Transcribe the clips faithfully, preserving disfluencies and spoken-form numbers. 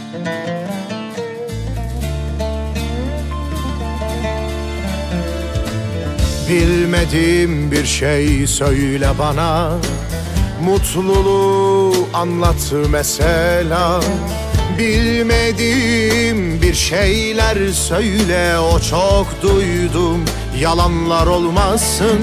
Bilmediğim bir şey söyle bana, mutluluğu anlat mesela. Bilmediğim bir şeyler söyle, o çok duydum, yalanlar olmasın.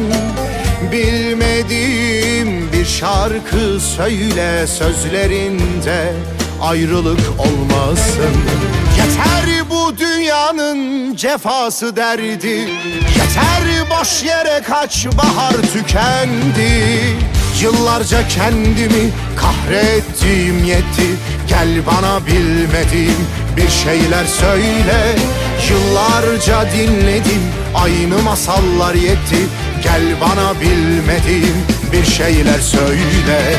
Bilmediğim bir şarkı söyle, sözlerinde ayrılık olmasın. Yeter bu dünyanın cefası derdi, yeter boş yere kaç bahar tükendi. Yıllarca kendimi kahrettiğim yetti, gel bana bilmediğim bir şeyler söyle. Yıllarca dinledim aynı masallar yetti, gel bana bilmediğim bir şeyler söyle.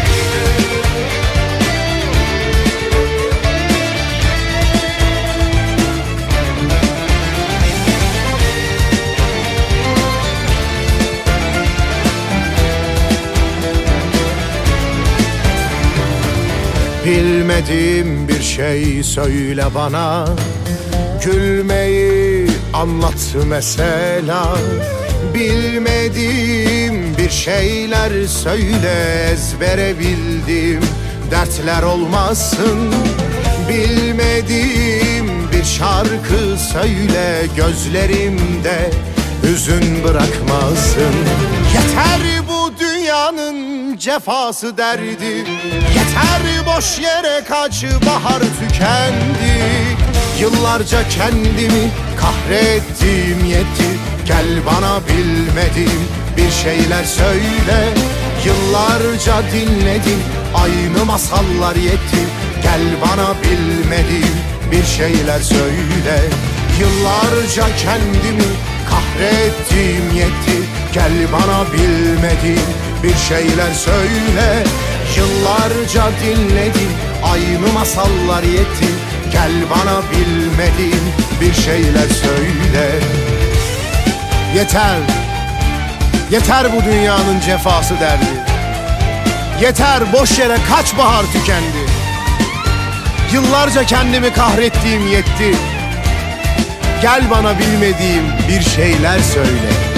Bilmediğim bir şey söyle bana, gülmeyi anlat mesela. Bilmediğim bir şeyler söyle, ezbere bildiğim dertler olmasın. Bilmediğim bir şarkı söyle, gözlerimde hüzün bırakmasın. Yeter bu dünyanın cefası derdi, yeter boş yere kaç bahar tükendi. Yıllarca kendimi kahrettiğim yetti, gel bana bilmediğim bir şeyler söyle. Yıllarca dinledim aynı masallar yetti, gel bana bilmediğim bir şeyler söyle. Yıllarca kendimi kahrettiğim yetti, gel bana bilmediğim bir şeyler söyle. Yıllarca dinledim aynı masallar yetti, gel bana bilmediğim bir şeyler söyle. Yeter, yeter bu dünyanın cefası derdi, yeter boş yere kaç bahar tükendi. Yıllarca kendimi kahrettiğim yetti, gel bana bilmediğim bir şeyler söyle.